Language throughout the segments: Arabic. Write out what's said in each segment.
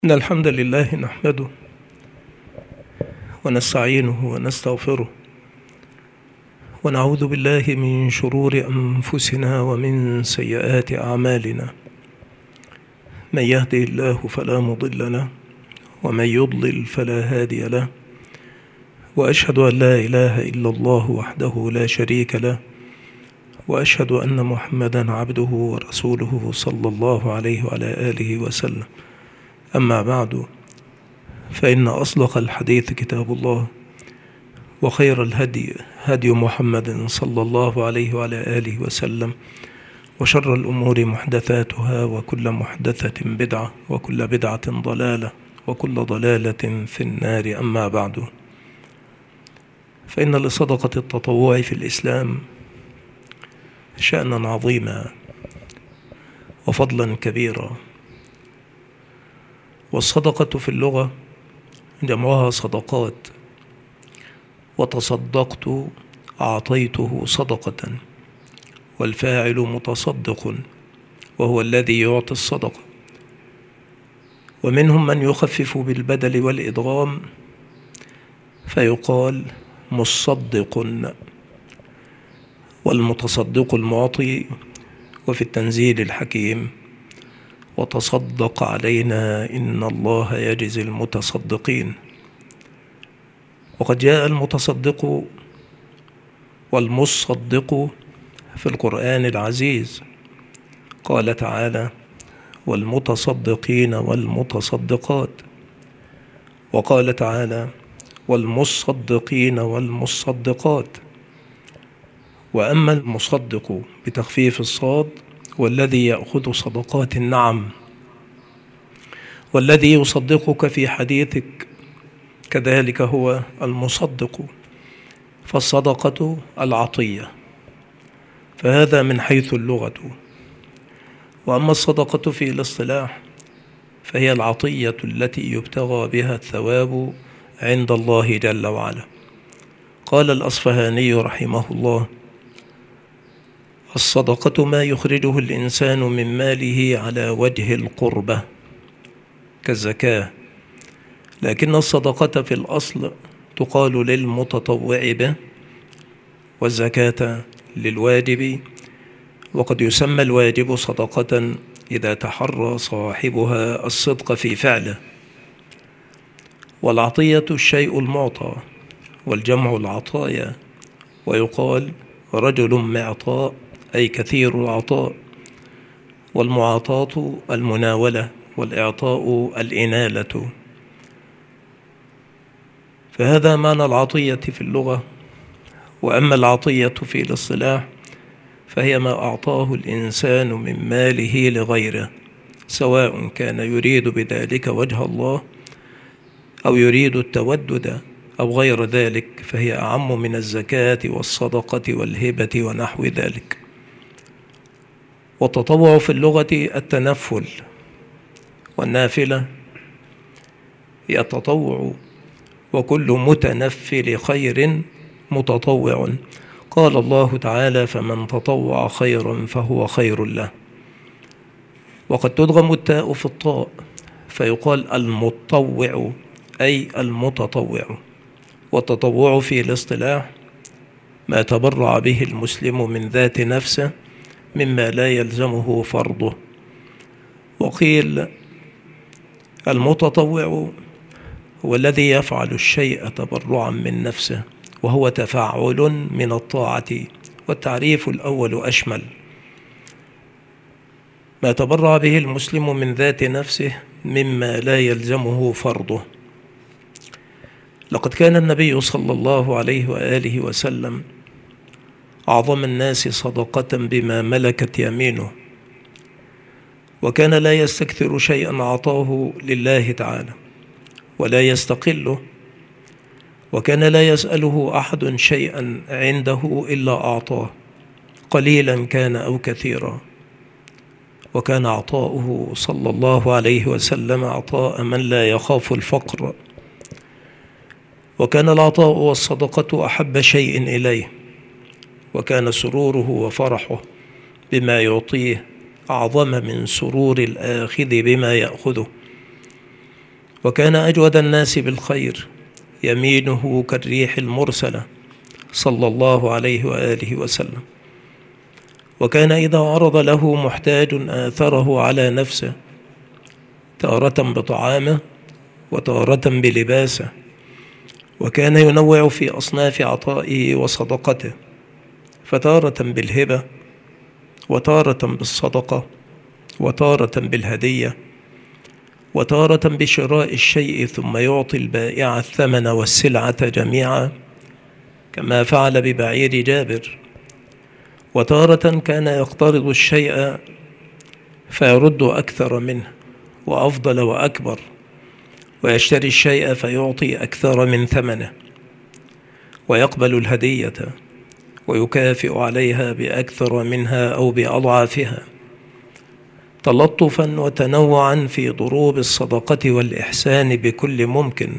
إن الحمد لله نحمده ونستعينه ونستغفره ونعوذ بالله من شرور أنفسنا ومن سيئات أعمالنا. من يهده الله فلا مضل له ومن يضلل فلا هادي له، وأشهد أن لا إله إلا الله وحده لا شريك له، وأشهد أن محمدا عبده ورسوله صلى الله عليه وعلى آله وسلم. أما بعد، فإن أصدق الحديث كتاب الله، وخير الهدي هدي محمد صلى الله عليه وعلى آله وسلم، وشر الأمور محدثاتها، وكل محدثة بدعة، وكل بدعة ضلالة، وكل ضلالة في النار. أما بعد، فإن لصدقة التطوع في الإسلام شأنا عظيما وفضلا كبيرا. والصدقة في اللغة جمعها صدقات، وتصدقت أعطيته صدقة، والفاعل متصدق وهو الذي يعطي الصدقة. ومنهم من يخفف بالبدل والإدغام فيقال مصدق، والمتصدق المعطي. وفي التنزيل الحكيم: وتصدق علينا إن الله يجزي المتصدقين. وقد جاء المتصدق والمصدق في القرآن العزيز، قال تعالى: والمتصدقين والمتصدقات. وقال تعالى: والمصدقين والمصدقات. وأما المصدق بتخفيف الصاد والذي يأخذ صدقات النعم، والذي يصدقك في حديثك، كذلك هو المصدق. فالصدقة العطية، فهذا من حيث اللغة. وأما الصدقة في الاصطلاح فهي العطية التي يبتغى بها الثواب عند الله جل وعلا. قال الأصفهاني رحمه الله: الصدقة ما يخرجه الإنسان من ماله على وجه القربة كالزكاة، لكن الصدقة في الأصل تقال للمتطوع به، والزكاة للواجب. وقد يسمى الواجب صدقة إذا تحرى صاحبها الصدق في فعله. والعطية الشيء المعطى، والجمع العطايا. ويقال رجل معطاء أي كثير العطاء. والمعاطاة المناولة، والإعطاء الإنالة. فهذا معنى العطية في اللغة. وأما العطية في الاصطلاح فهي ما أعطاه الإنسان من ماله لغيره، سواء كان يريد بذلك وجه الله أو يريد التودد أو غير ذلك، فهي أعم من الزكاة والصدقة والهبة ونحو ذلك. والتطوع في اللغة التنفل، والنافلة هي التطوع، وكل متنفل خير متطوع. قال الله تعالى: فمن تطوع خيرا فهو خير له. وقد تدغم التاء في الطاء فيقال المتطوع أي المتطوع. والتطوع في الاصطلاح ما تبرع به المسلم من ذات نفسه مما لا يلزمه فرضه. وقيل المتطوع هو الذي يفعل الشيء تبرعا من نفسه، وهو تفاعل من الطاعة. والتعريف الأول أشمل: ما تبرع به المسلم من ذات نفسه مما لا يلزمه فرضه. لقد كان النبي صلى الله عليه وآله وسلم أعظم الناس صدقة بما ملكت يمينه، وكان لا يستكثر شيئا أعطاه لله تعالى ولا يستقله، وكان لا يسأله أحد شيئا عنده إلا أعطاه، قليلا كان أو كثيرا. وكان عطاؤه صلى الله عليه وسلم عطاء من لا يخاف الفقر. وكان العطاء والصدقة أحب شيء إليه، وكان سروره وفرحه بما يعطيه أعظم من سرور الآخذ بما يأخذه. وكان أجود الناس بالخير، يمينه كالريح المرسلة صلى الله عليه وآله وسلم. وكان إذا عرض له محتاج آثره على نفسه، تارة بطعامه وتارة بلباسه، وكان ينوع في أصناف عطائه وصدقته، فتارة بالهبة وتارة بالصدقة وتارة بالهدية وتارة بشراء الشيء ثم يعطي البائع الثمن والسلعة جميعا كما فعل ببعير جابر. وتارة كان يقترض الشيء فيرد أكثر منه وأفضل وأكبر، ويشتري الشيء فيعطي أكثر من ثمنه، ويقبل الهدية ويكافئ عليها بأكثر منها أو بأضعافها، تلطفا وتنوعا في ضروب الصدقة والإحسان بكل ممكن.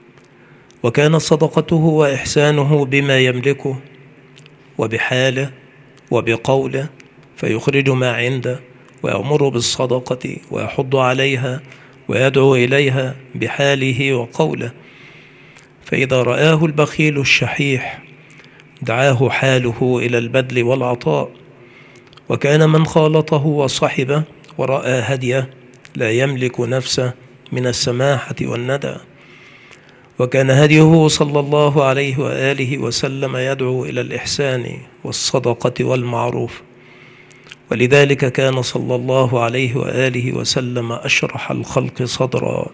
وكان صدقته وإحسانه بما يملكه وبحاله وبقوله، فيخرج ما عنده ويأمر بالصدقة ويحض عليها ويدعو إليها بحاله وقوله. فإذا رآه البخيل الشحيح دعاه حاله إلى البذل والعطاء. وكان من خالطه وصحبه ورأى هديه لا يملك نفسه من السماحة والندى. وكان هديه صلى الله عليه وآله وسلم يدعو إلى الإحسان والصدقة والمعروف. ولذلك كان صلى الله عليه وآله وسلم أشرح الخلق صدرا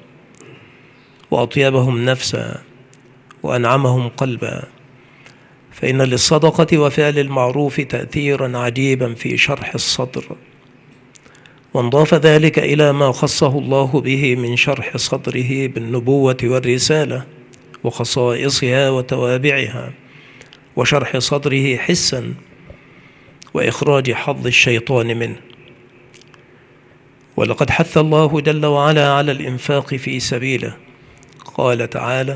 وأطيبهم نفسا وأنعمهم قلبا، فإن للصدقة وفعل المعروف تأثيرا عجيبا في شرح الصدر. وانضاف ذلك إلى ما خصه الله به من شرح صدره بالنبوة والرسالة وخصائصها وتوابعها، وشرح صدره حسا وإخراج حظ الشيطان منه. ولقد حث الله جل وعلا على الإنفاق في سبيله، قال تعالى: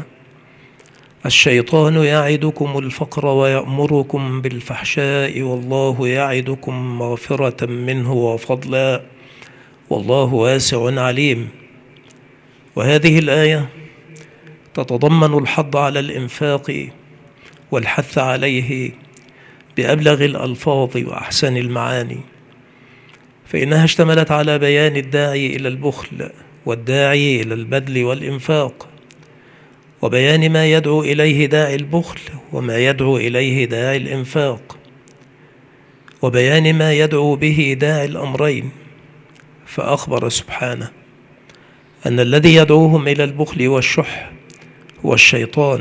الشيطان يعدكم الفقر ويأمركم بالفحشاء والله يعدكم مغفرة منه وفضلا والله واسع عليم. وهذه الآية تتضمن الحض على الإنفاق والحث عليه بأبلغ الألفاظ وأحسن المعاني، فإنها اشتملت على بيان الداعي إلى البخل والداعي إلى البذل والإنفاق، وبيان ما يدعو إليه داعي البخل وما يدعو إليه داعي الإنفاق، وبيان ما يدعو به داعي الأمرين. فأخبر سبحانه أن الذي يدعوهم إلى البخل والشح هو الشيطان،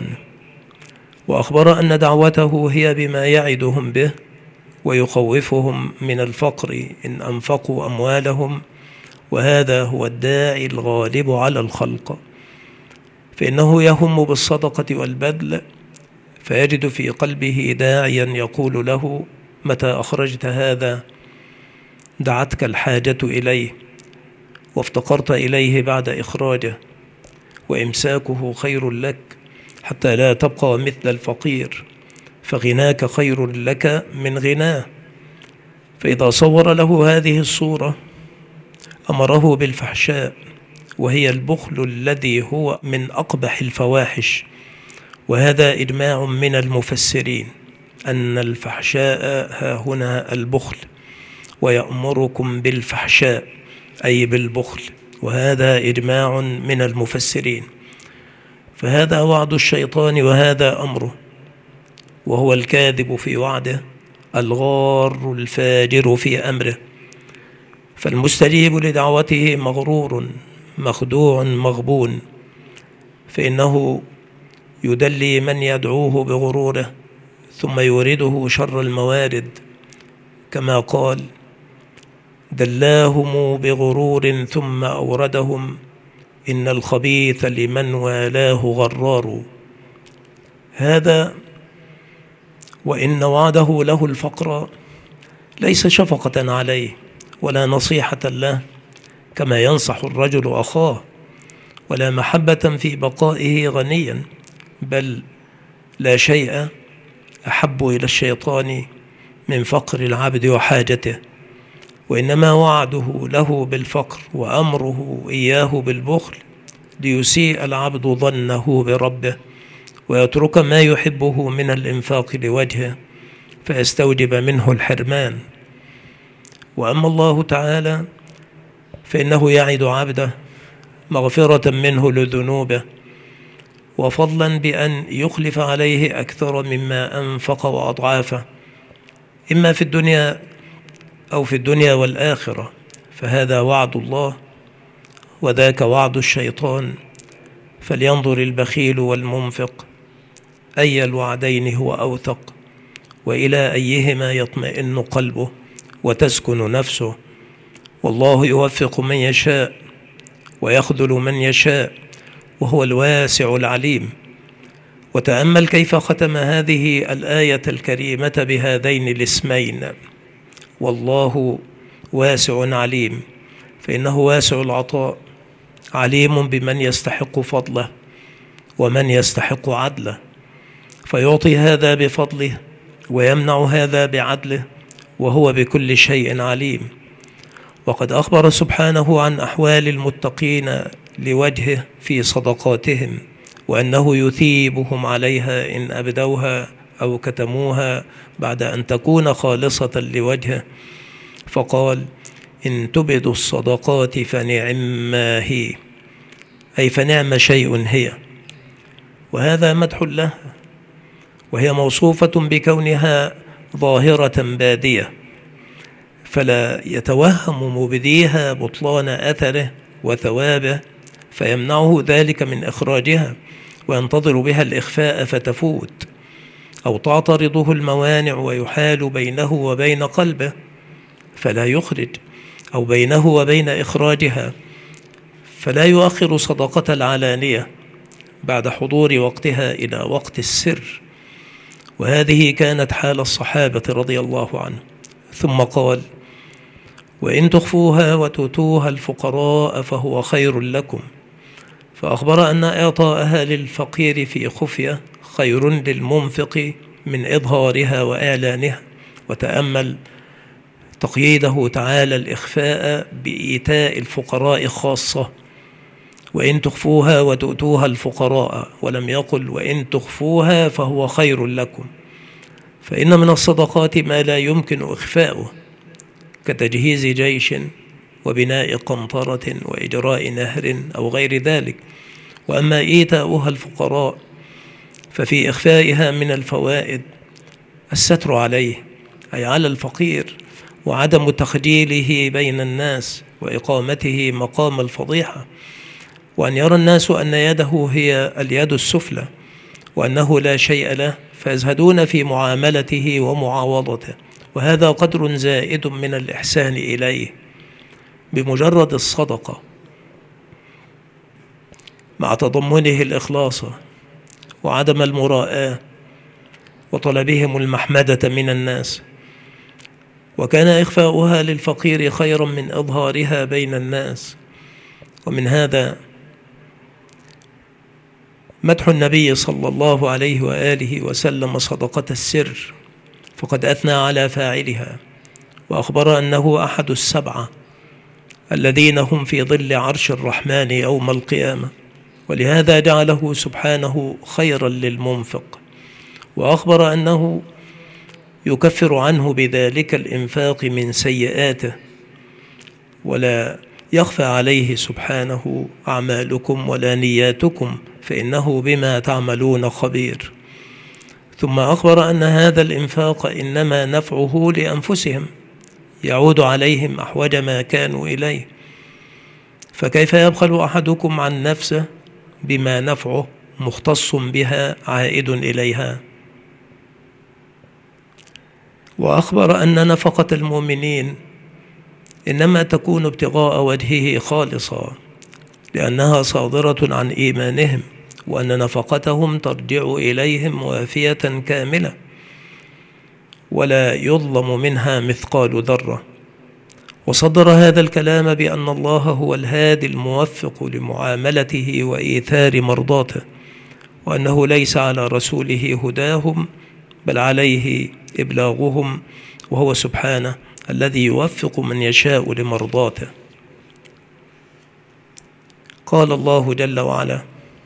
وأخبر أن دعوته هي بما يعدهم به ويخوفهم من الفقر إن أنفقوا أموالهم، وهذا هو الداعي الغالب على الخلق، فإنه يهم بالصدقة والبذل، فيجد في قلبه داعيا يقول له: متى أخرجت هذا دعتك الحاجة إليه وافتقرت إليه بعد إخراجه، وإمساكه خير لك حتى لا تبقى مثل الفقير، فغناك خير لك من غناه. فإذا صور له هذه الصورة أمره بالفحشاء، وهي البخل الذي هو من أقبح الفواحش. وهذا إجماع من المفسرين أن الفحشاء ها هنا البخل، ويأمركم بالفحشاء أي بالبخل، وهذا إجماع من المفسرين. فهذا وعد الشيطان وهذا أمره، وهو الكاذب في وعده الغار الفاجر في أمره. فالمستجيب لدعوته مغرور مخدوع مغبون، فإنه يدلي من يدعوه بغروره ثم يورده شر الموارد، كما قال: دلاهم بغرور ثم أوردهم إن الخبيث لمن والاه غرار. هذا وإن وعده له الفقر ليس شفقة عليه ولا نصيحة له كما ينصح الرجل أخاه، ولا محبة في بقائه غنيا، بل لا شيء أحب إلى الشيطان من فقر العبد وحاجته، وإنما وعده له بالفقر وأمره إياه بالبخل ليسيء العبد ظنه بربه ويترك ما يحبه من الإنفاق لوجهه فيستوجب منه الحرمان. وأما الله تعالى فإنه يعد عبده مغفرة منه لذنوبه وفضلا بأن يخلف عليه أكثر مما أنفق وأضعافه، إما في الدنيا أو في الدنيا والآخرة، فهذا وعد الله وذاك وعد الشيطان. فلينظر البخيل والمنفق أي الوعدين هو أوثق، وإلى أيهما يطمئن قلبه وتسكن نفسه. والله يوفق من يشاء ويخذل من يشاء وهو الواسع العليم. وتأمل كيف ختم هذه الآية الكريمة بهذين الاسمين: والله واسع عليم، فإنه واسع العطاء عليم بمن يستحق فضله ومن يستحق عدله، فيعطي هذا بفضله ويمنع هذا بعدله، وهو بكل شيء عليم. وقد أخبر سبحانه عن أحوال المتقين لوجهه في صدقاتهم، وأنه يثيبهم عليها إن أبدوها أو كتموها بعد أن تكون خالصة لوجهه، فقال: إن تبدوا الصدقات فنعم ما هي، أي فنعم شيء هي. وهذا مدح له، وهي موصوفة بكونها ظاهرة بادية، فلا يتوهم مبديها بطلان أثره وثوابه فيمنعه ذلك من إخراجها، وينتظر بها الإخفاء فتفوت، أو تعترضه الموانع ويحال بينه وبين قلبه فلا يخرج، أو بينه وبين إخراجها فلا يؤخر صدقة العلانية بعد حضور وقتها إلى وقت السر. وهذه كانت حال الصحابة رضي الله عنهم. ثم قال: وإن تخفوها وتؤتوها الفقراء فهو خير لكم، فأخبر أن إعطاءها للفقير في خفية خير للمنفق من إظهارها وإعلانها. وتأمل تقييده تعالى الإخفاء بإيتاء الفقراء خاصة: وإن تخفوها وتؤتوها الفقراء، ولم يقل وإن تخفوها فهو خير لكم. فإن من الصدقات ما لا يمكن إخفاؤه، كتجهيز جيش وبناء قنطرة وإجراء نهر أو غير ذلك. وأما إيتاؤها الفقراء ففي إخفائها من الفوائد الستر عليه، أي على الفقير، وعدم تخجيله بين الناس وإقامته مقام الفضيحة، وأن يرى الناس أن يده هي اليد السفلى وأنه لا شيء له، فيزهدون في معاملته ومعاوضته. وهذا قدر زائد من الإحسان إليه بمجرد الصدقة، مع تضمنه الإخلاص وعدم المراءة وطلبهم المحمدة من الناس. وكان إخفاؤها للفقير خيرا من إظهارها بين الناس. ومن هذا مدح النبي صلى الله عليه وآله وسلم صدقة السر، فقد أثنى على فاعلها وأخبر أنه أحد السبعة الذين هم في ظل عرش الرحمن يوم القيامة، ولهذا جعله سبحانه خيرا للمنفق، وأخبر أنه يكفر عنه بذلك الإنفاق من سيئاته، ولا يخفى عليه سبحانه أعمالكم ولا نياتكم فإنه بما تعملون خبير. ثم أخبر أن هذا الإنفاق إنما نفعه لأنفسهم، يعود عليهم أحوج ما كانوا إليه، فكيف يبخل أحدكم عن نفسه بما نفعه مختص بها عائد إليها. وأخبر أن نفقة المؤمنين إنما تكون ابتغاء وجهه خالصا، لأنها صادرة عن إيمانهم، وأن نفقتهم ترجع إليهم وافية كاملة ولا يظلم منها مثقال ذرة. وصدر هذا الكلام بأن الله هو الهادي الموفق لمعاملته وإيثار مرضاته، وأنه ليس على رسوله هداهم بل عليه إبلاغهم، وهو سبحانه الذي يوفق من يشاء لمرضاته. قال الله جل وعلا: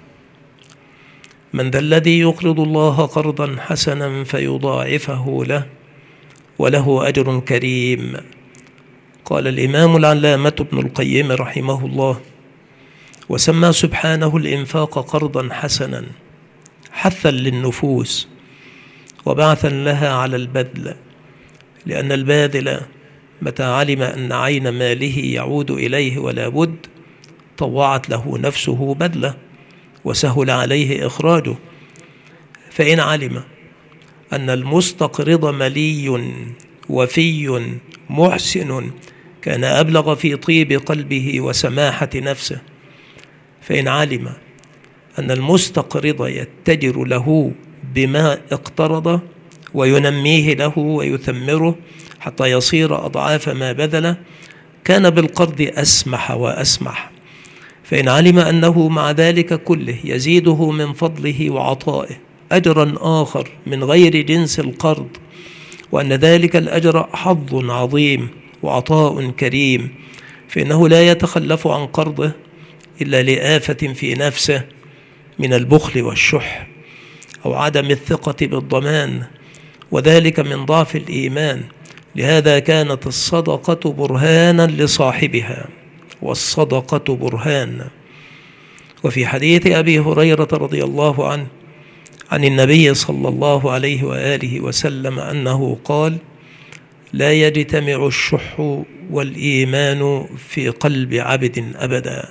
من ذا الذي يقرض الله قرضا حسنا فيضاعفه له وله أجر كريم. قال الإمام العلامة ابن القيم رحمه الله: وسمى سبحانه الإنفاق قرضا حسنا حثا للنفوس وبعثا لها على البذل، لأن الباذل متى علم أن عين ماله يعود إليه ولا بد طوعت له نفسه بذله وسهل عليه إخراجه. فإن علم أن المستقرض ملي وفي محسن كان أبلغ في طيب قلبه وسماحة نفسه. فإن علم أن المستقرض يتجر له بما اقترض وينميه له ويثمره حتى يصير أضعاف ما بذله كان بالقرض أسمح وأسمح. فإن علم أنه مع ذلك كله يزيده من فضله وعطائه أجرا آخر من غير جنس القرض، وأن ذلك الأجر حظ عظيم وعطاء كريم، فإنه لا يتخلف عن قرضه إلا لآفة في نفسه من البخل والشح أو عدم الثقة بالضمان، وذلك من ضعف الإيمان. لهذا كانت الصدقة برهانا لصاحبها، والصدقة برهان. وفي حديث أبي هريرة رضي الله عنه عن النبي صلى الله عليه وآله وسلم أنه قال: لا يجتمع الشح والإيمان في قلب عبد أبدا.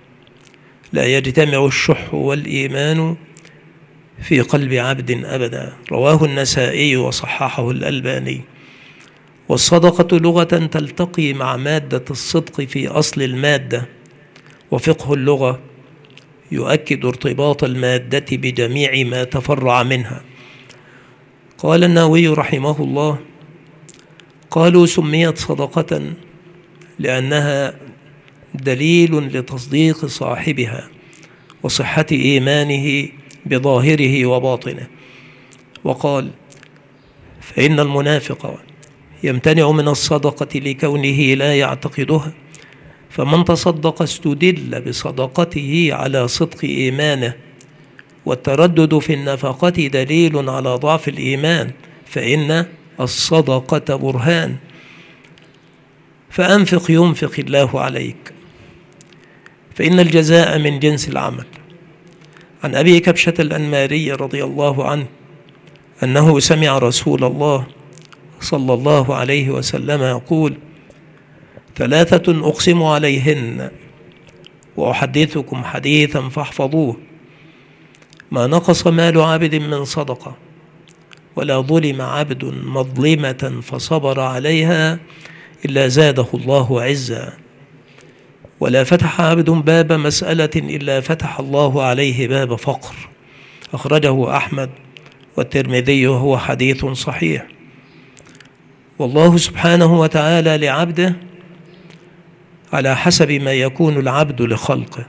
لا يجتمع الشح والإيمان في قلب عبد أبدا. رواه النسائي وصححه الألباني. والصدقة لغة تلتقي مع مادة الصدق في أصل المادة، وفقه اللغة يؤكد ارتباط المادة بجميع ما تفرع منها. قال النووي رحمه الله: قالوا سميت صدقة لأنها دليل لتصديق صاحبها وصحة إيمانه بظاهره وباطنه. وقال: فإن المنافق يمتنع من الصدقة لكونه لا يعتقدها، فمن تصدق استدل بصدقته على صدق إيمانه، والتردد في النفقة دليل على ضعف الإيمان، فإن الصدقة برهان. فأنفق ينفق الله عليك، فإن الجزاء من جنس العمل. عن أبي كبشة الأنماري رضي الله عنه أنه سمع رسول الله صلى الله عليه وسلم يقول: ثلاثة أقسم عليهن وأحدثكم حديثا فاحفظوه: ما نقص مال عبد من صدقة، ولا ظلم عبد مظلمة فصبر عليها إلا زاده الله عزا، ولا فتح عبد باب مسألة إلا فتح الله عليه باب فقر. أخرجه أحمد والترمذي وهو حديث صحيح. والله سبحانه وتعالى لعبده على حسب ما يكون العبد لخلقه.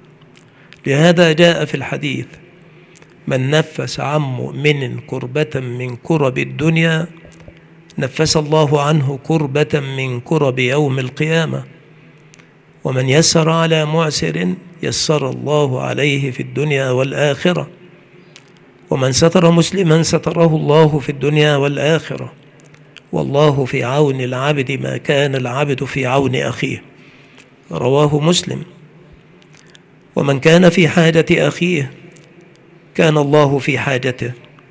لهذا جاء في الحديث: من نفس عن مؤمن كربة من كرب الدنيا نفس الله عنه كربة من كرب يوم القيامة، ومن يسر على معسر يسر الله عليه في الدنيا والآخرة، ومن ستر مسلما ستره الله في الدنيا والآخرة، والله في عون العبد ما كان العبد في عون أخيه. رواه مسلم. ومن كان في حاجة أخيه كان الله في حاجته،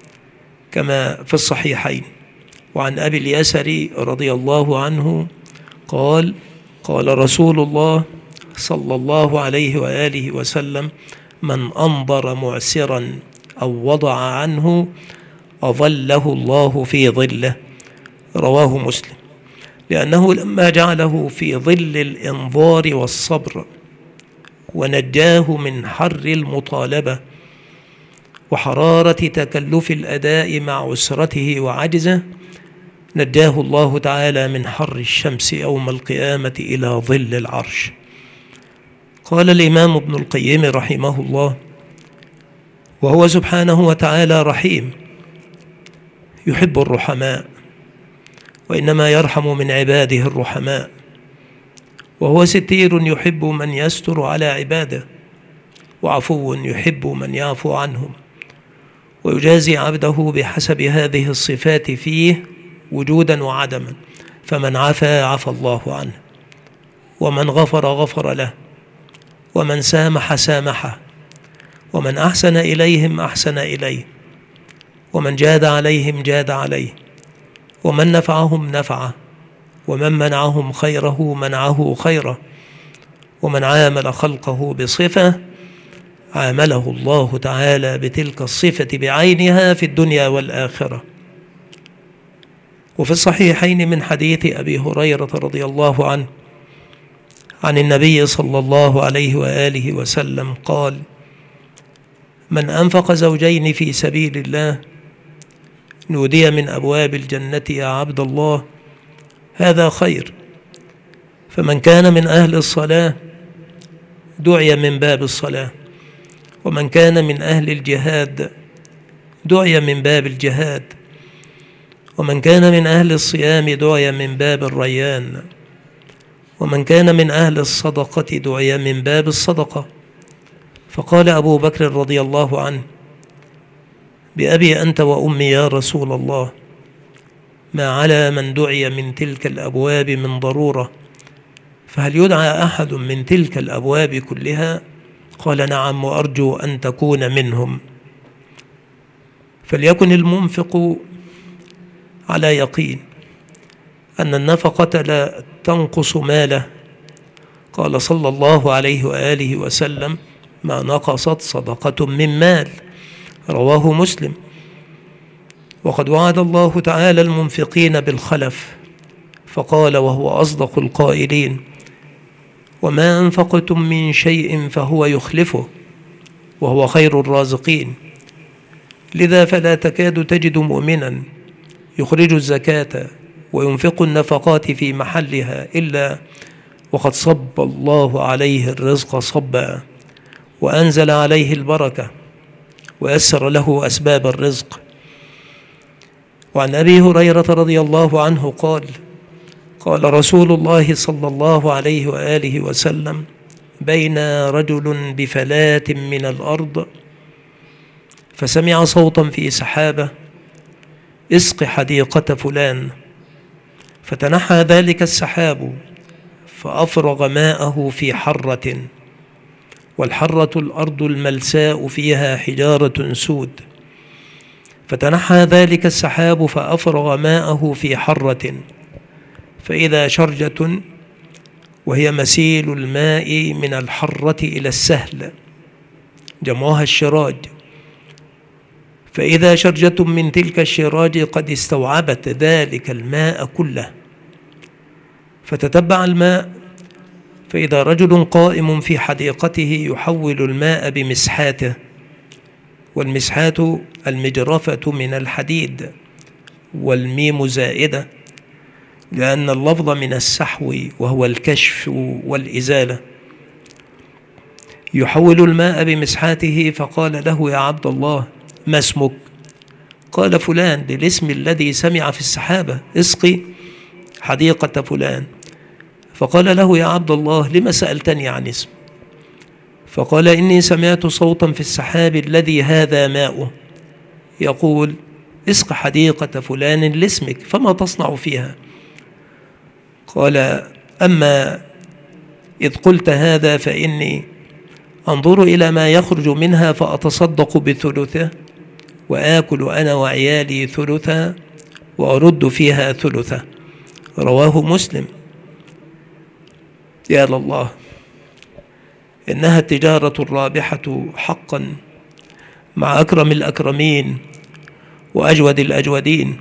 كما في الصحيحين. وعن أبي اليسر رضي الله عنه قال: قال رسول الله صلى الله عليه وآله وسلم: من أنظر معسرا أو وضع عنه أظله الله في ظله. رواه مسلم. لأنه لما جعله في ظل الإنظار والصبر ونجاه من حر المطالبة وحرارة تكلف الأداء مع عسرته وعجزه، نجاه الله تعالى من حر الشمس يوم القيامة إلى ظل العرش. قال الإمام ابن القيم رحمه الله: وهو سبحانه وتعالى رحيم يحب الرحماء، وإنما يرحم من عباده الرحماء، وهو ستير يحب من يستر على عباده، وعفو يحب من يعفو عنهم، ويجازي عبده بحسب هذه الصفات فيه وجودا وعدما. فمن عفا عفى الله عنه، ومن غفر غفر له، ومن سامح سامحه، ومن أحسن إليهم أحسن إليه، ومن جاد عليهم جاد عليه، ومن نفعهم نفعه، ومن منعهم خيره منعه خيره، ومن عامل خلقه بصفة عامله الله تعالى بتلك الصفة بعينها في الدنيا والآخرة. وفي الصحيحين من حديث أبي هريرة رضي الله عنه عن النبي صلى الله عليه وآله وسلم قال: من أنفق زوجين في سبيل الله نودي من أبواب الجنة يا عبد الله هذا خير. فمن كان من أهل الصلاة دعي من باب الصلاة، ومن كان من أهل الجهاد دعي من باب الجهاد، ومن كان من أهل الصيام دعي من باب الريان، ومن كان من أهل الصدقة دعي من باب الصدقة. فقال أبو بكر رضي الله عنه: بأبي أنت وأمي يا رسول الله، ما على من دعي من تلك الأبواب من ضرورة، فهل يدعى أحد من تلك الأبواب كلها؟ قال: نعم، وأرجو أن تكون منهم. فليكن المنفق على يقين أن النفقة لا تنقص ماله. قال صلى الله عليه وآله وسلم: ما نقصت صدقة من مال، رواه مسلم. وقد وعد الله تعالى المنفقين بالخلف، فقال وهو أصدق القائلين: وما أنفقتم من شيء فهو يخلفه وهو خير الرازقين. لذا فلا تكاد تجد مؤمنا يخرج الزكاة وينفق النفقات في محلها إلا وقد صب الله عليه الرزق صبا، وأنزل عليه البركة، ويسر له أسباب الرزق. وعن أبي هريرة رضي الله عنه قال: قال رسول الله صلى الله عليه وآله وسلم: بين رجل بفلاة من الأرض فسمع صوتا في سحابة: اسق حديقة فلان. فتنحى ذلك السحاب فأفرغ ماءه في حرة، والحرة الأرض الملساء فيها حجارة سود. فتنحى ذلك السحاب فأفرغ ماءه في حرة، فإذا شرجة وهي مسيل الماء من الحرة إلى السهل، جمعها الشراج، فإذا شرجة من تلك الشراج قد استوعبت ذلك الماء كله. فتتبع الماء فإذا رجل قائم في حديقته يحول الماء بمسحاته، والمسحات المجرفة من الحديد، والميم زائدة لأن اللفظ من السحو وهو الكشف والإزالة. يحول الماء بمسحاته، فقال له: يا عبد الله ما اسمك؟ قال: فلان، للاسم الذي سمع في السحابة: اسقي حديقة فلان. فقال له: يا عبد الله لما سألتني عن اسم؟ فقال: إني سمعت صوتا في السحاب الذي هذا ماؤه يقول: اسق حديقة فلان لاسمك، فما تصنع فيها؟ قال: أما إذ قلت هذا فإني أنظر إلى ما يخرج منها فأتصدق بثلثه، وآكل أنا وعيالي ثلثا، وأرد فيها ثلثه، رواه مسلم. يا لله، إنها التجارة الرابحة حقا مع أكرم الأكرمين وأجود الأجودين.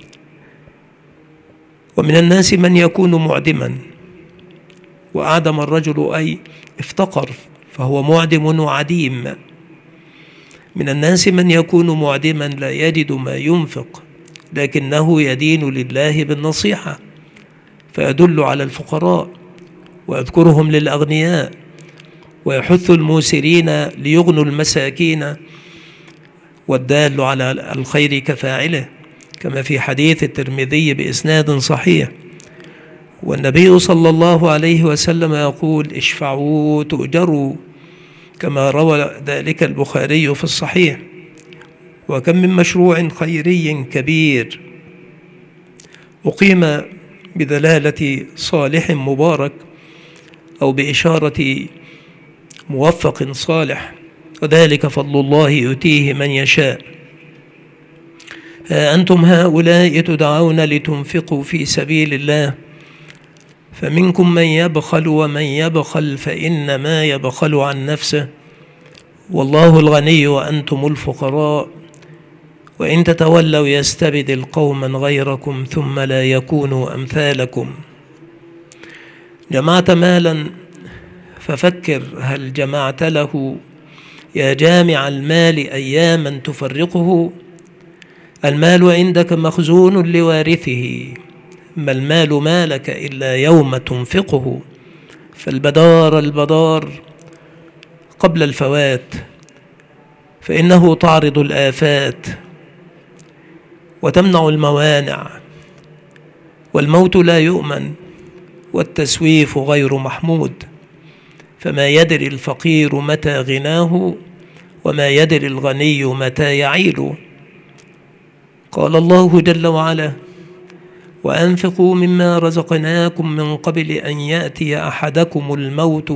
ومن الناس من يكون معدما، وأعدم الرجل أي افتقر فهو معدم وعديم. من الناس من يكون معدما لا يجد ما ينفق، لكنه يدين لله بالنصيحة، فيدل على الفقراء ويذكرهم للأغنياء، ويحث الموسرين ليغنوا المساكين، والدال على الخير كفاعله، كما في حديث الترمذي بإسناد صحيح. والنبي صلى الله عليه وسلم يقول: اشفعوا تؤجروا، كما روى ذلك البخاري في الصحيح. وكم من مشروع خيري كبير أقيم بدلالة صالح مبارك أو بإشارة موفق صالح، وذلك فضل الله يؤتيه من يشاء. ها أنتم هؤلاء تدعون لتنفقوا في سبيل الله، فمنكم من يبخل، ومن يبخل فإنما يبخل عن نفسه، والله الغني وأنتم الفقراء، وإن تتولوا يستبدل قوما غيركم ثم لا يكونوا أمثالكم. جمعت مالا ففكر هل جمعت له يا جامع المال أياما تفرقه؟ المال عندك مخزون لوارثه، ما المال مالك إلا يوم تنفقه. فالبدار البدار قبل الفوات، فإنه تعرض الآفات وتمنع الموانع، والموت لا يؤمن، والتسويف غير محمود. فما يدري الفقير متى غناه، وما يدري الغني متى يعيل. قال الله جل وعلا: وأنفقوا مما رزقناكم من قبل أن يأتي أحدكم الموت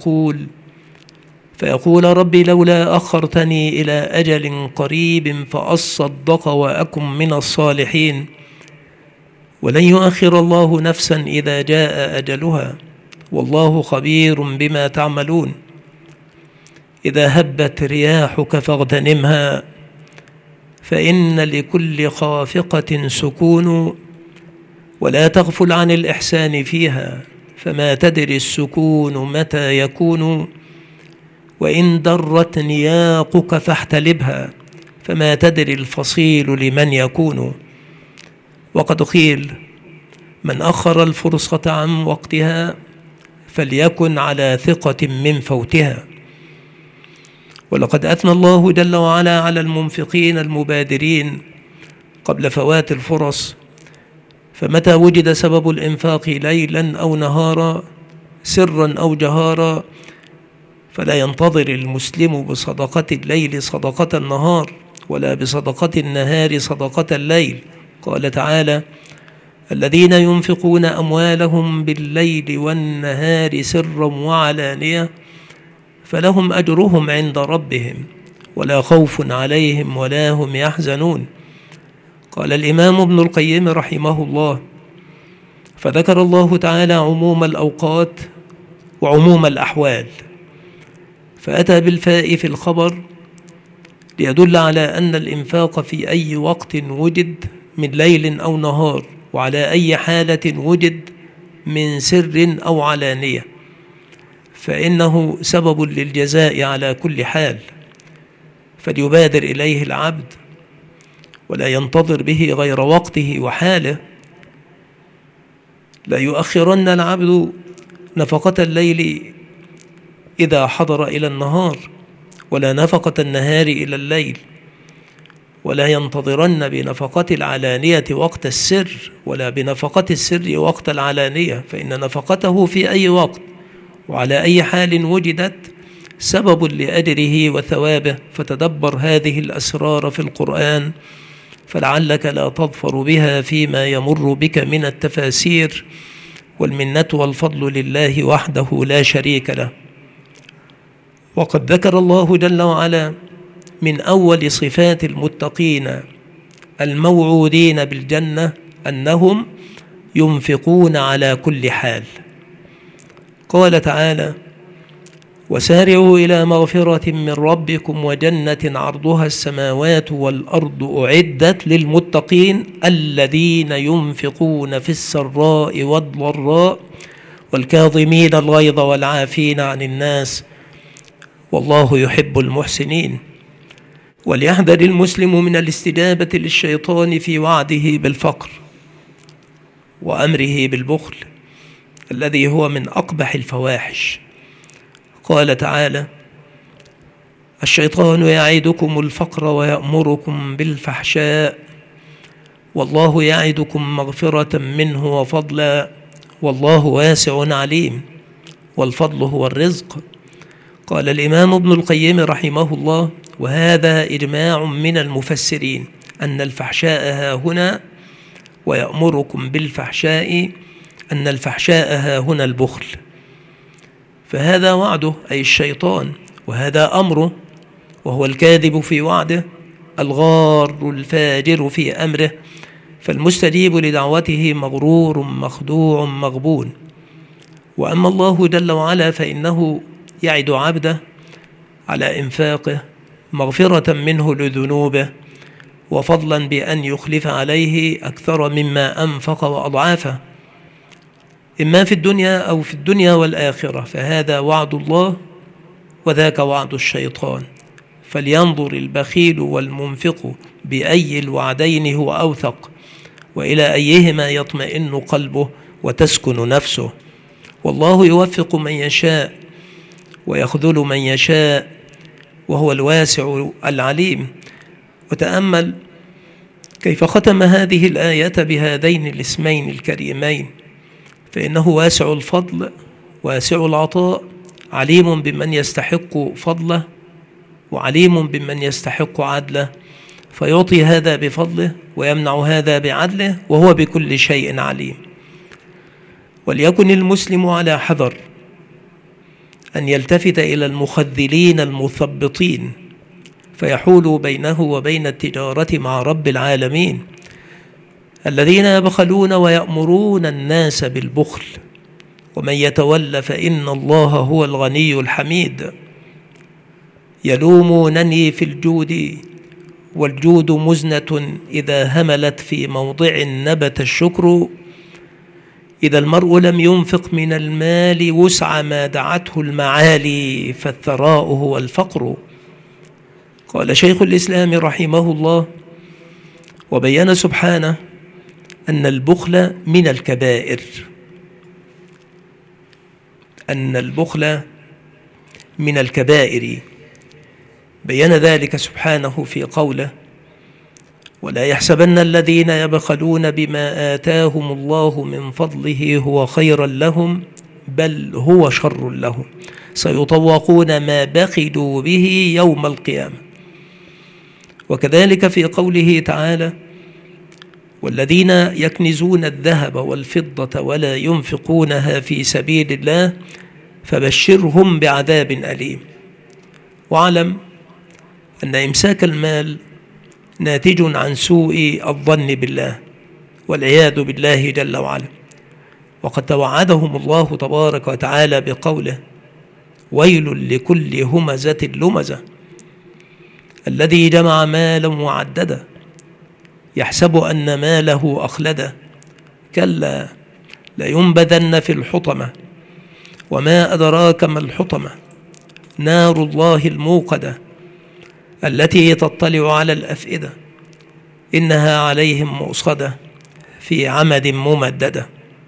فيقول ربي لولا أخرتني إلى أجل قريب فأصدق وأكن من الصالحين. ولن يؤخر الله نفسا إذا جاء أجلها، والله خبير بما تعملون. إذا هبت رياحك فاغتنمها، فإن لكل خافقة سكون، ولا تغفل عن الإحسان فيها، فما تدري السكون متى يكون. وإن درت نياقك فاحتلبها، فما تدري الفصيل لمن يكون. وقد قيل: من أخر الفرصة عن وقتها فليكن على ثقة من فوتها. ولقد أثنى الله جل وعلا على المنفقين المبادرين قبل فوات الفرص، فمتى وجد سبب الإنفاق ليلا أو نهارا، سرا أو جهارا، فلا ينتظر المسلم بصدقة الليل صدقة النهار، ولا بصدقة النهار صدقة الليل. قال تعالى: الذين ينفقون أموالهم بالليل والنهار سرا وعلانية فلهم أجرهم عند ربهم ولا خوف عليهم ولا هم يحزنون. قال الإمام ابن القيم رحمه الله: فذكر الله تعالى عموم الأوقات وعموم الأحوال، فأتى بالفاء في الخبر ليدل على أن الإنفاق في أي وقت وجد من ليل أو نهار، وعلى أي حالة وجد من سر أو علانية، فإنه سبب للجزاء على كل حال، فليبادر إليه العبد ولا ينتظر به غير وقته وحاله. لا يؤخرن العبد نفقة الليل إذا حضر إلى النهار، ولا نفقة النهار إلى الليل، ولا ينتظرن بنفقة العلانية وقت السر، ولا بنفقة السر وقت العلانية، فإن نفقته في أي وقت وعلى أي حال وجدت سبب لأجره وثوابه. فتدبر هذه الأسرار في القرآن، فلعلك لا تظفر بها فيما يمر بك من التفاسير، والمنة والفضل لله وحده لا شريك له. وقد ذكر الله جل وعلا من أول صفات المتقين الموعودين بالجنة أنهم ينفقون على كل حال. قال تعالى: وسارعوا إلى مغفرة من ربكم وجنة عرضها السماوات والأرض أعدت للمتقين الذين ينفقون في السراء والضراء والكاظمين الغيظ والعافين عن الناس والله يحب المحسنين. وليحذر المسلم من الاستجابة للشيطان في وعده بالفقر وأمره بالبخل الذي هو من أقبح الفواحش. قال تعالى: الشيطان يعدكم الفقر ويأمركم بالفحشاء والله يعدكم مغفرة منه وفضلا والله واسع عليم. والفضل هو الرزق. قال الإمام ابن القيم رحمه الله: وهذا إجماع من المفسرين أن الفحشاء ها هنا ويأمركم بالفحشاء، أن الفحشاء ها هنا البخل، فهذا وعده أي الشيطان، وهذا أمره وهو الكاذب في وعده، الغار الفاجر في أمره، فالمستجيب لدعوته مغرور مخدوع مغبون. وأما الله جل وعلا فإنه يعد عبده على إنفاقه مغفرة منه لذنوبه وفضلا بأن يخلف عليه أكثر مما أنفق وأضعافه، إما في الدنيا أو في الدنيا والآخرة، فهذا وعد الله وذاك وعد الشيطان. فلينظر البخيل والمنفق بأي الوعدين هو أوثق، وإلى أيهما يطمئن قلبه وتسكن نفسه. والله يوفق من يشاء ويخذل من يشاء، وهو الواسع العليم. وتأمل كيف ختم هذه الآية بهذين الاسمين الكريمين، فإنه واسع الفضل واسع العطاء، عليم بمن يستحق فضله وعليم بمن يستحق عدله، فيعطي هذا بفضله ويمنع هذا بعدله، وهو بكل شيء عليم. وليكن المسلم على حذر أن يلتفت إلى المخذلين المثبطين فيحول بينه وبين التجارة مع رب العالمين، الذين يبخلون ويأمرون الناس بالبخل، ومن يتولى فإن الله هو الغني الحميد. يلومونني في الجود والجود مزنة إذا هملت في موضع نبت الشكر، إذا المرء لم ينفق من المال وسع ما دعته المعالي فالثراء هو الفقر. قال شيخ الإسلام رحمه الله وبين سبحانه أن البخل من الكبائر، أن البخل من الكبائر، بين ذلك سبحانه في قوله: ولا يحسبن الذين يبخلون بما آتاهم الله من فضله هو خيرا لهم بل هو شر لهم سيطوقون ما بخلوا به يوم القيامة. وكذلك في قوله تعالى: والذين يكنزون الذهب والفضة ولا ينفقونها في سبيل الله فبشرهم بعذاب أليم. واعلم أن إمساك المال ناتج عن سوء الظن بالله والعياذ بالله جل وعلا، وقد توعدهم الله تبارك وتعالى بقوله: ويل لكل همزة لمزة الذي جمع مالا وعدده يحسب أن ماله أخلده كلا لينبذن في الحطمة وما أدراك ما الحطمة نار الله الموقدة التي تطلع على الأفئدة إنها عليهم مؤصدة في عمد ممددة.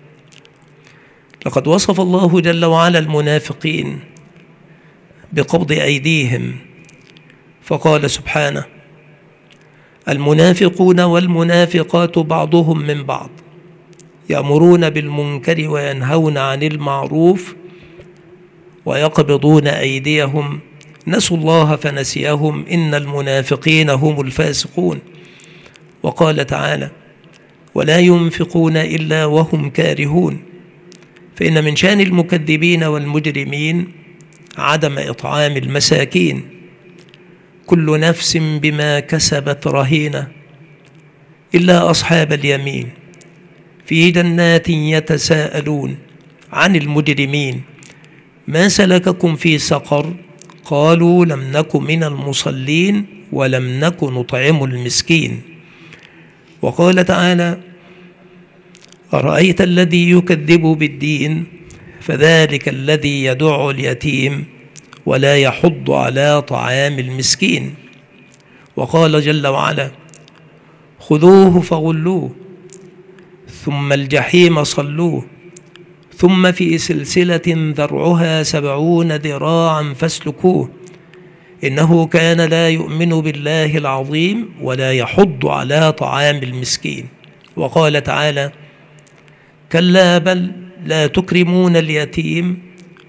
لقد وصف الله جل وعلا المنافقين بقبض أيديهم فقال سبحانه: المنافقون والمنافقات بعضهم من بعض يأمرون بالمنكر وينهون عن المعروف ويقبضون أيديهم نسوا الله فنسيهم إن المنافقين هم الفاسقون. وقال تعالى: ولا ينفقون إلا وهم كارهون، فإن من شأن المكذبين والمجرمين عدم إطعام المساكين. كل نفس بما كسبت رهينة إلا أصحاب اليمين في جنات يتساءلون عن المجرمين ما سلككم في سقر قالوا لم نك من المصلين ولم نك نطعم المسكين. وقال تعالى: أرأيت الذي يكذب بالدين فذلك الذي يدع اليتيم ولا يحض على طعام المسكين. وقال جل وعلا: خذوه فغلوه ثم الجحيم صلوه ثم في سلسلة ذرعها 70 ذراعا فاسلكوه إنه كان لا يؤمن بالله العظيم ولا يحض على طعام المسكين. وقال تعالى: كلا بل لا تكرمون اليتيم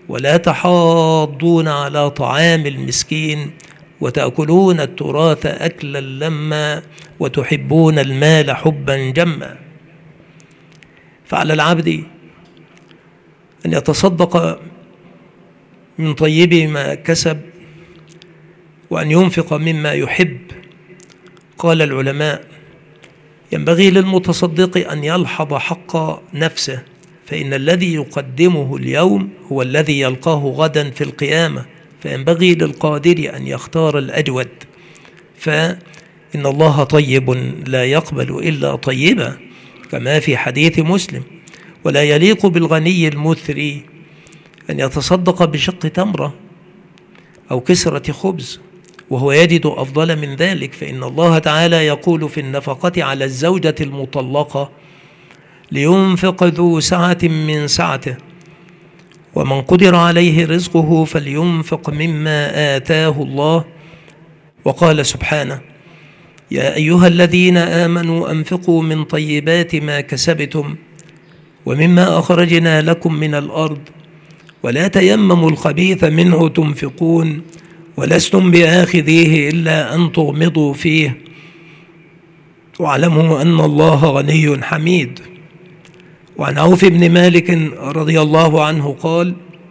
ولا تحاضون على طعام المسكين وتأكلون التراث أكلا لما وتحبون المال حبا جما. فعلى العبد أن يتصدق من طيب ما كسب وأن ينفق مما يحب. قال العلماء: ينبغي للمتصدق أن يلحظ حق نفسه، فإن الذي يقدمه اليوم هو الذي يلقاه غدا في القيامة، فينبغي للقادر أن يختار الأجود، فإن الله طيب لا يقبل إلا طيبا، كما في حديث مسلم. ولا يليق بالغني المثري أن يتصدق بشق تمرة أو كسرة خبز وهو يجد أفضل من ذلك، فإن الله تعالى يقول في النفقة على الزوجة المطلقة: لينفق ذو سعة من سعته، ومن قدر عليه رزقه فلينفق مما آتاه الله. وقال سبحانه: يا أيها الذين آمنوا أنفقوا من طيبات ما كسبتم ومما أخرجنا لكم من الأرض ولا تيمموا الخبيث منه تنفقون ولستم بآخذيه إلا أن تغمضوا فيه واعلموا أن الله غني حميد. وعن عوف بن مالك رضي الله عنه قال: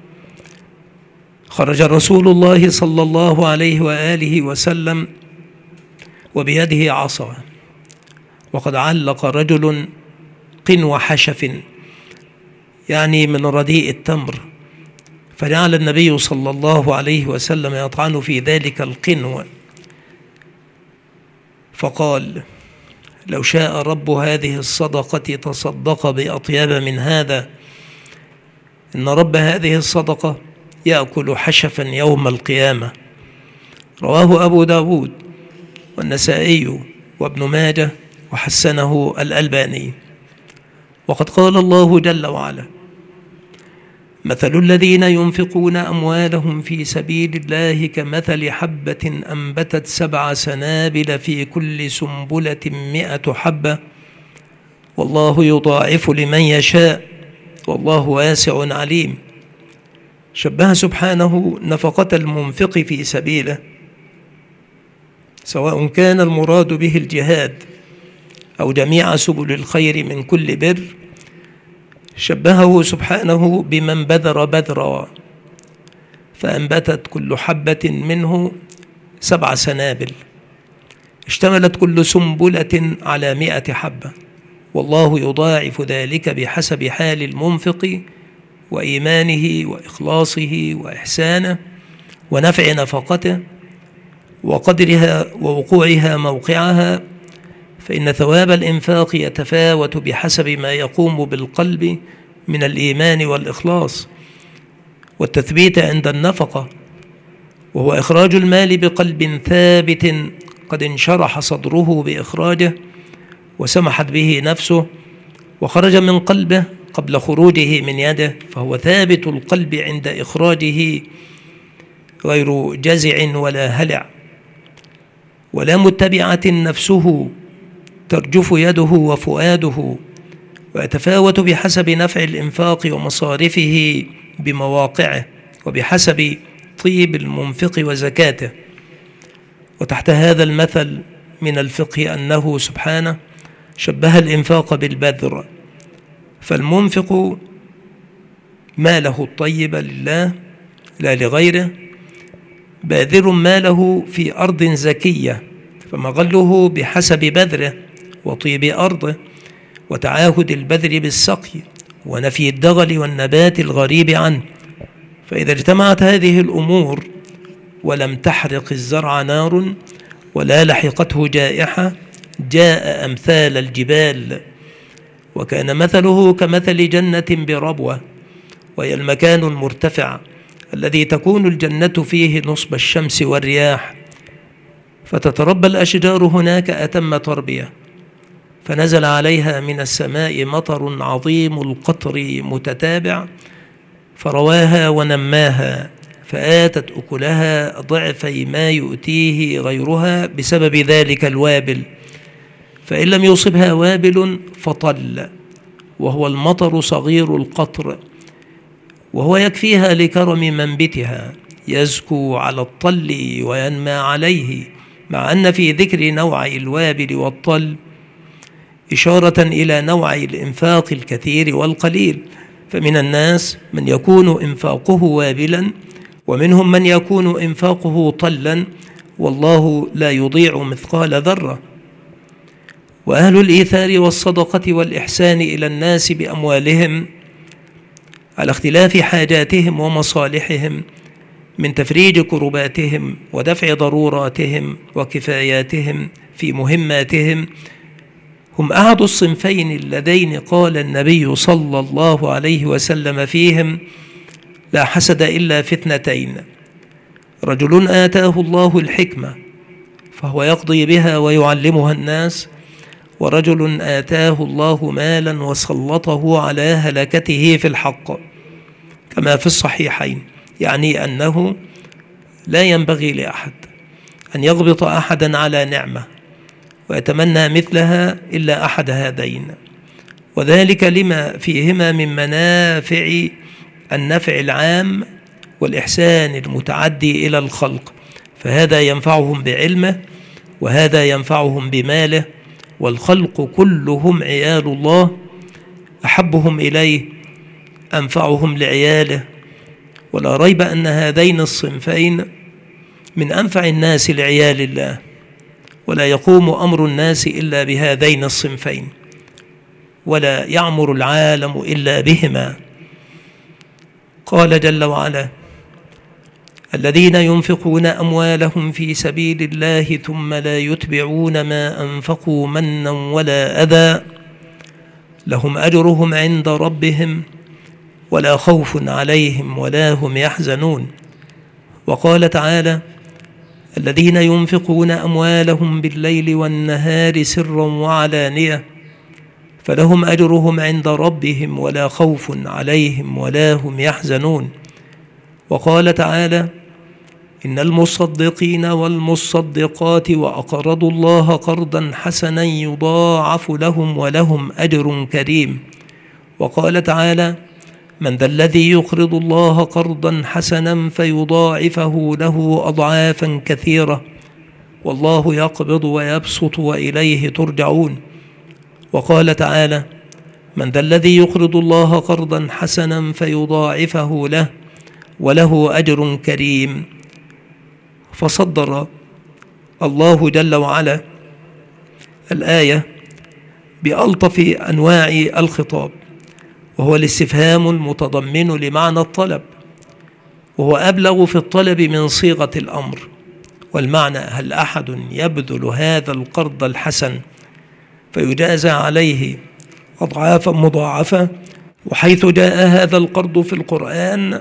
خرج رسول الله صلى الله عليه وآله وسلم وبيده عصا، وقد علق رجل قنو حشف، يعني من رديء التمر، فجعل النبي صلى الله عليه وسلم يطعن في ذلك القنو، فقال: لو شاء رب هذه الصدقة تصدق بأطيب من هذا، إن رب هذه الصدقة يأكل حشفا يوم القيامة. رواه أبو داود والنسائي وابن ماجه وحسنه الألباني. وقد قال الله جل وعلا: مثل الذين ينفقون أموالهم في سبيل الله كمثل حبة أنبتت 7 سنابل في كل سنبلة 100 حبة والله يضاعف لمن يشاء والله واسع عليم. شبه سبحانه نفقة المنفق في سبيله، سواء كان المراد به الجهاد أو جميع سبل الخير من كل بر، شبهه سبحانه بمن بذر بذرا فأنبتت كل حبة منه 7 سنابل، اشتملت كل سنبلة على 100 حبة، والله يضاعف ذلك بحسب حال المنفق وإيمانه وإخلاصه وإحسانه ونفع نفقته وقدرها ووقوعها موقعها، فإن ثواب الإنفاق يتفاوت بحسب ما يقوم بالقلب من الإيمان والإخلاص والتثبيت عند النفقة، وهو إخراج المال بقلب ثابت قد انشرح صدره بإخراجه وسمحت به نفسه وخرج من قلبه قبل خروجه من يده، فهو ثابت القلب عند إخراجه غير جزع ولا هلع ولا متبعة نفسه ترجف يده وفؤاده، ويتفاوت بحسب نفع الإنفاق ومصارفه بمواقعه وبحسب طيب المنفق وزكاته. وتحت هذا المثل من الفقه أنه سبحانه شبه الإنفاق بالبذر، فالمنفق ماله الطيب لله لا لغيره، باذر ماله في أرض زكية فمغله بحسب بذره وطيب أرضه وتعاهد البذر بالسقي ونفي الدغل والنبات الغريب عنه. فإذا اجتمعت هذه الأمور ولم تحرق الزرع نار ولا لحقته جائحة جاء أمثال الجبال، وكان مثله كمثل جنة بربوة، وهي المكان المرتفع الذي تكون الجنة فيه نصب الشمس والرياح، فتتربى الأشجار هناك أتم تربية، فنزل عليها من السماء مطر عظيم القطر متتابع فرواها ونماها، فآتت أكلها ضعفي ما يؤتيه غيرها بسبب ذلك الوابل، فإن لم يصبها وابل فطل، وهو المطر صغير القطر، وهو يكفيها لكرم منبتها، يزكو على الطل وينمى عليه، مع أن في ذكر نوع الوابل والطل إشارة إلى نوع الإنفاق الكثير والقليل، فمن الناس من يكون إنفاقه وابلا، ومنهم من يكون إنفاقه طلا، والله لا يضيع مثقال ذرة. وأهل الإيثار والصدقة والإحسان إلى الناس بأموالهم على اختلاف حاجاتهم ومصالحهم، من تفريج كرباتهم ودفع ضروراتهم وكفاياتهم في مهماتهم، هم أحد الصنفين اللذين قال النبي صلى الله عليه وسلم فيهم: لا حسد إلا في اثنتين، رجل آتاه الله الحكمة فهو يقضي بها ويعلمها الناس، ورجل آتاه الله مالا وسلطه على هلكته في الحق، كما في الصحيحين. يعني أنه لا ينبغي لأحد أن يغبط أحدا على نعمة ويتمنى مثلها إلا أحد هذين، وذلك لما فيهما من منافع النفع العام والإحسان المتعدي إلى الخلق، فهذا ينفعهم بعلمه وهذا ينفعهم بماله، والخلق كلهم عيال الله، أحبهم إليه أنفعهم لعياله، ولا ريب أن هذين الصنفين من أنفع الناس لعيال الله، ولا يقوم أمر الناس إلا بهذين الصنفين، ولا يعمر العالم إلا بهما. قال جل وعلا: الذين ينفقون أموالهم في سبيل الله ثم لا يتبعون ما أنفقوا منا ولا أذى لهم أجرهم عند ربهم ولا خوف عليهم ولا هم يحزنون. وقال تعالى: الذين ينفقون أموالهم بالليل والنهار سرا وعلانية فلهم أجرهم عند ربهم ولا خوف عليهم ولا هم يحزنون. وقال تعالى: إن المصدقين والمصدقات وأقرضوا الله قرضا حسنا يضاعف لهم ولهم أجر كريم. وقال تعالى: من ذا الذي يقرض الله قرضا حسنا فيضاعفه له أضعافا كثيرة والله يقبض ويبسط وإليه ترجعون. وقال تعالى: من ذا الذي يقرض الله قرضا حسنا فيضاعفه له وله أجر كريم. فصدر الله جل وعلا الآية بألطف أنواع الخطاب، وهو الاستفهام المتضمن لمعنى الطلب، وهو أبلغ في الطلب من صيغة الأمر. والمعنى: هل أحد يبذل هذا القرض الحسن فيجازى عليه أضعافا مضاعفة؟ وحيث جاء هذا القرض في القرآن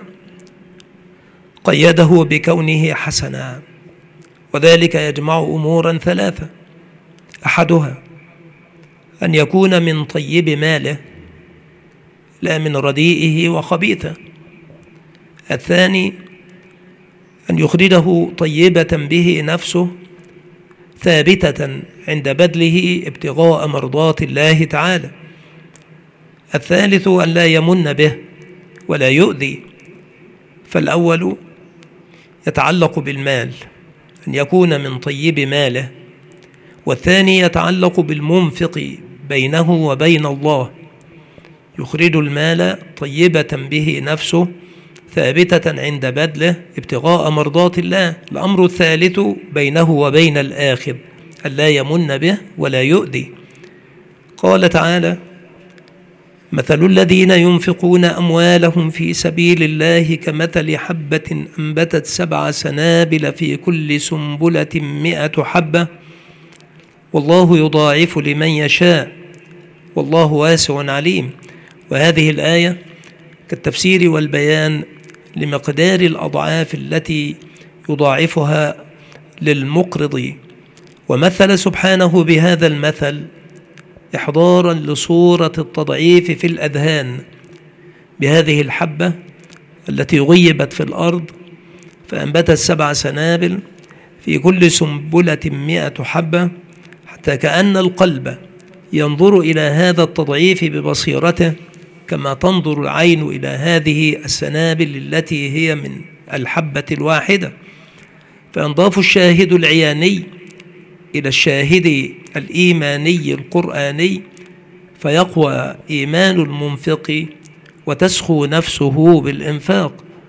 قيده بكونه حسنا، وذلك يجمع أمورا ثلاثة: أحدها أن يكون من طيب ماله لا من رديئه وخبيثه. الثاني أن يخرجه طيبة به نفسه ثابتة عند بذله ابتغاء مرضات الله تعالى. الثالث أن لا يمن به ولا يؤذي. فالأول يتعلق بالمال، أن يكون من طيب ماله، والثاني يتعلق بالمنفق بينه وبين الله، يخرج المال طيبة به نفسه ثابتة عند بذله ابتغاء مرضات الله. الأمر الثالث بينه وبين الآخذ، أن لا يمن به ولا يؤذي. قال تعالى: مثل الذين ينفقون أموالهم في سبيل الله كمثل حبة أنبتت 7 سنابل في كل سنبلة 100 حبة والله يضاعف لمن يشاء والله واسع عليم. وهذه الآية كالتفسير والبيان لمقدار الأضعاف التي يضاعفها للمقرض، ومثل سبحانه بهذا المثل إحضارا لصورة التضعيف في الأذهان بهذه الحبة التي غيبت في الأرض فأنبتت 7 سنابل في كل سنبلة 100 حبة، حتى كأن القلب ينظر إلى هذا التضعيف ببصيرته كما تنظر العين إلى هذه السنابل التي هي من الحبة الواحدة. فينضاف الشاهد العياني إلى الشاهد الإيماني القرآني، فيقوى إيمان المنفق وتسخو نفسه بالإنفاق.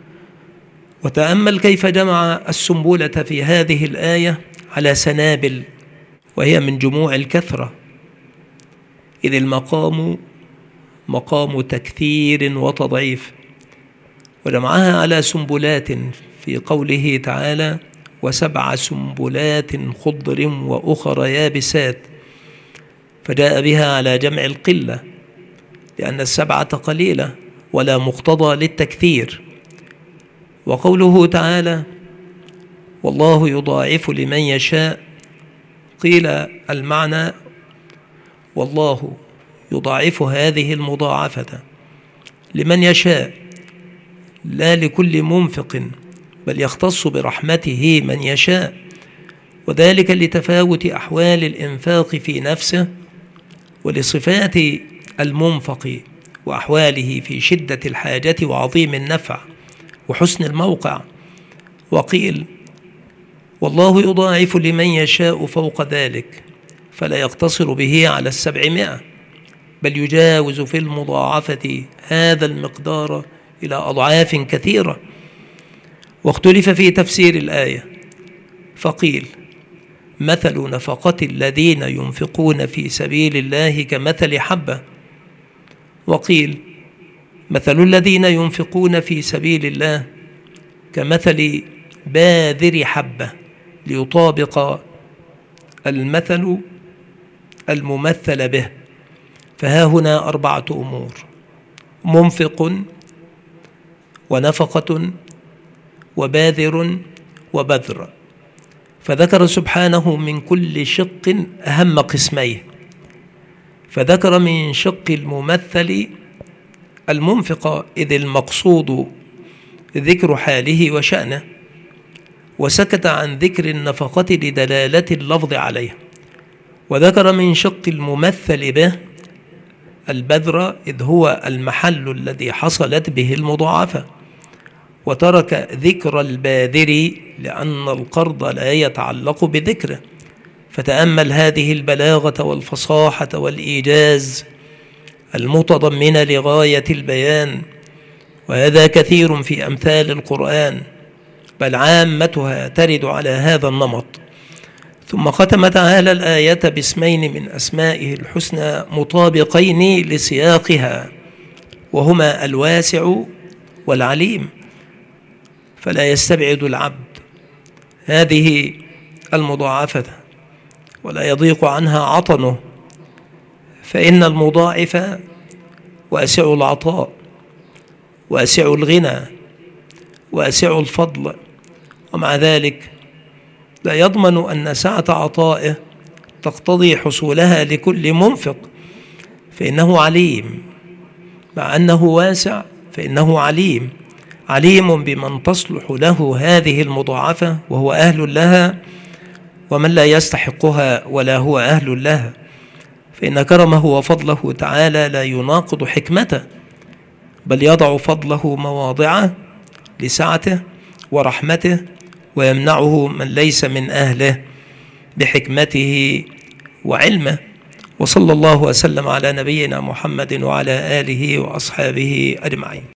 وتأمل كيف جمع السنبلة في هذه الآية على سنابل، وهي من جموع الكثرة، إذ المقام مقام تكثير وتضعيف، وجمعها على سنبلات في قوله تعالى: وسبع سنبلات خضر وأخر يابسات، فجاء بها على جمع القلة لأن السبعة قليلة ولا مقتضى للتكثير. وقوله تعالى: والله يضاعف لمن يشاء، قيل المعنى والله يضاعف هذه المضاعفة لمن يشاء لا لكل منفق، بل يختص برحمته من يشاء، وذلك لتفاوت أحوال الإنفاق في نفسه ولصفات المنفق وأحواله في شدة الحاجة وعظيم النفع وحسن الموقع. وقيل: والله يضاعف لمن يشاء فوق ذلك، فلا يقتصر به على 700، بل يجاوز في المضاعفة هذا المقدار إلى أضعاف كثيرة. واختلف في تفسير الآية، فقيل: مثل نفقة الذين ينفقون في سبيل الله كمثل حبة. وقيل: مثل الذين ينفقون في سبيل الله كمثل باذر حبة، ليطابق المثل الممثل به. فها هنا 4 أمور: منفق، ونفقة، وباذر، وبذر. فذكر سبحانه من كل شق أهم قسميه، فذكر من شق الممثل المنفق إذ المقصود ذكر حاله وشأنه، وسكت عن ذكر النفقة لدلالة اللفظ عليها. وذكر من شق الممثل به البذر إذ هو المحل الذي حصلت به المضاعفة، وترك ذكر الباذر لأن القرض لا يتعلق بذكره. فتأمل هذه البلاغة والفصاحة والإيجاز المتضمنة لغاية البيان، وهذا كثير في أمثال القرآن، بل عامتها ترد على هذا النمط. ثم ختم تعالى الآية باسمين من أسمائه الحسنى مطابقين لسياقها، وهما الواسع والعليم. فلا يستبعد العبد هذه المضاعفة ولا يضيق عنها عطنه، فإن المضاعف واسع العطاء، واسع الغنى، واسع الفضل، ومع ذلك لا يضمن أن سعة عطائه تقتضي حصولها لكل منفق، فإنه عليم. مع أنه واسع فإنه عليم، عليم بمن تصلح له هذه المضاعفة وهو أهل لها، ومن لا يستحقها ولا هو أهل لها. فإن كرمه وفضله تعالى لا يناقض حكمته، بل يضع فضله مواضعه لسعته ورحمته، ويمنعه من ليس من أهله بحكمته وعلمه. وصلى الله وسلم على نبينا محمد وعلى آله وأصحابه أجمعين.